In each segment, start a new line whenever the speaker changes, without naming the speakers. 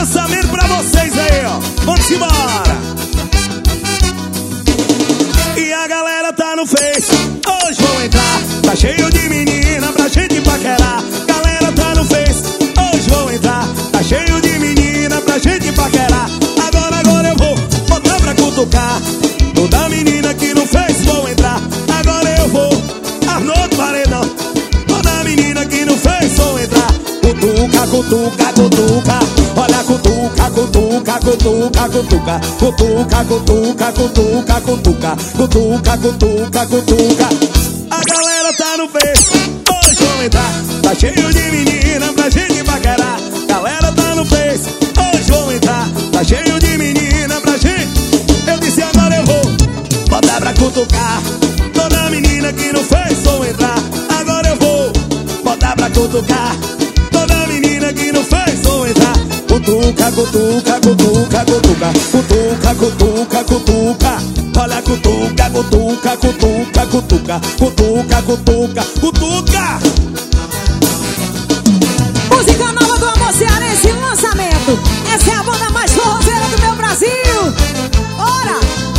lançamento pra vocês aí, ó. Vamos embora. E a galera tá no Face, hoje vou entrar. Tá cheio de menina pra gente paquerar. Galera tá no Face, hoje vou entrar. Tá cheio de menina pra gente paquerar. Agora eu vou botar pra cutucar. Toda menina que no Face vou entrar. Agora eu vou Arnoldo Paredão. Toda menina que no Face vou entrar. Cutuca, cutuca, cutuca. Olha, cutuca, cutuca, cutuca, cutuca. Cutuca, cutuca, cutuca, cutuca. Cutuca, cutuca, cutuca. A galera tá no Face, hoje vou entrar. Tá cheio de menina pra gente paquerar. Galera tá no Face, hoje vou entrar. Tá cheio de menina pra gente. Eu disse agora eu vou botar pra cutucar. Toda menina que no Face vou entrar. Agora eu vou botar pra cutucar. Toda menina que no Face vou entrar. Cutuca, cutuca, cutuca, cutuca. Cutuca, cutuca, cutuca. Olha, cutuca, cutuca, cutuca, cutuca. Cutuca, cutuca, cutuca.
Música nova do Amor Cearense, lançamento. Essa é a banda mais forrozeira do meu Brasil. Ora!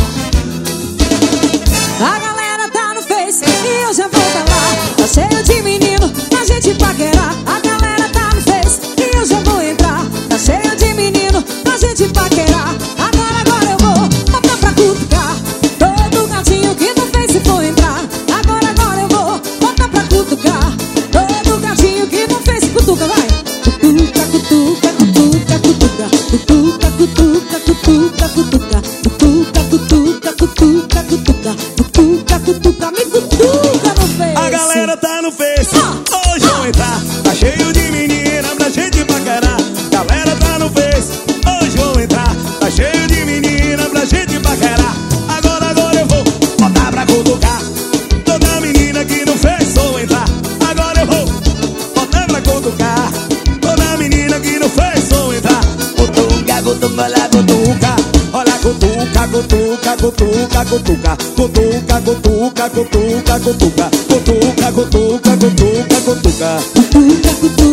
A galera tá no Face e eu já vou pra lá. Tá cheio de menino pra gente paquerar. A galera tá no Face e eu já vou entrar. Tá cheio de menino pra gente paquerar. Agora eu vou botar pra cutucar. Todo gatinho que no Face for entrar. Agora eu vou botar pra cutucar. Todo gatinho que no Face cutuca, vai. Cutuca, cutuca, cutuca, cutuca. Cutuca, cutuca, cutuca, cutuca. Cutuca, cutuca, cutuca, cutuca. Cutuca, cutuca, me cutuca no Face.
A galera tá no Face, hoje vou entrar. Tá cheio de menina pra gente paquerar. Galera tá no Face, hoje vou entrar. Tá cheio de menina pra gente paquerar. Agora eu vou botar pra cutucar. Toda menina que no Face vou entrar. Agora eu vou botar pra cutucar. Toda menina que no Face vou entrar. Cutuca, cutuca, olha, cutuca. Olha, cutuca, cutuca, cutuca, cutuca. Cutuca, cutuca, cutuca, cutuca. Cutuca, cutuca, cutuca, cutuca.
Cutuca, cutuca.